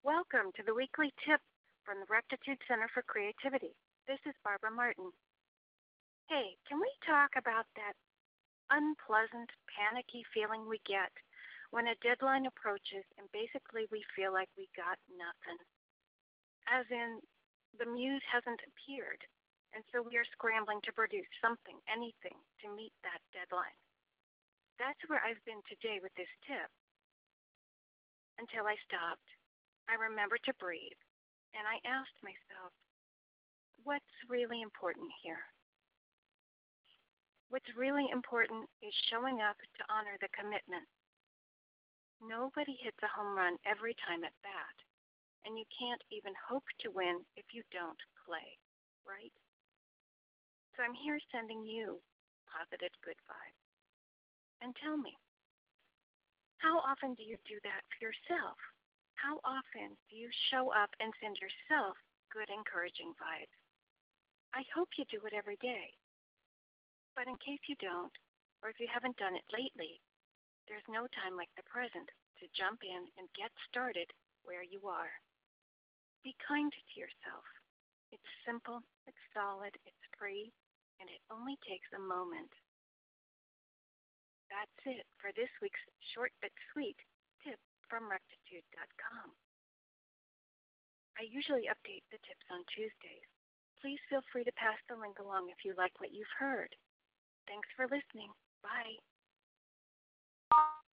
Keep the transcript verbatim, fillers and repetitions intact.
Welcome to the weekly tip from the Rectitude Center for Creativity. This is Barbara Martin. Hey, can we talk about that unpleasant, panicky feeling we get when a deadline approaches and basically we feel like we got nothing? As in, the muse hasn't appeared, and so we are scrambling to produce something, anything, to meet that deadline. That's where I've been today with this tip. Until I stopped, I remembered to breathe, and I asked myself, what's really important here? What's really important is showing up to honor the commitment. Nobody hits a home run every time at bat, and you can't even hope to win if you don't play, right? So I'm here sending you positive good vibes. And tell me, how often do you do that for yourself? How often do you show up and send yourself good, encouraging vibes? I hope you do it every day. But in case you don't, or if you haven't done it lately, there's no time like the present to jump in and get started where you are. Be kind to yourself. It's simple, it's solid, it's free, and it only takes a moment. That's it for this week's short but sweet tip from rectitude dot com. I usually update the tips on Tuesdays. Please feel free to pass the link along if you like what you've heard. Thanks for listening. Bye.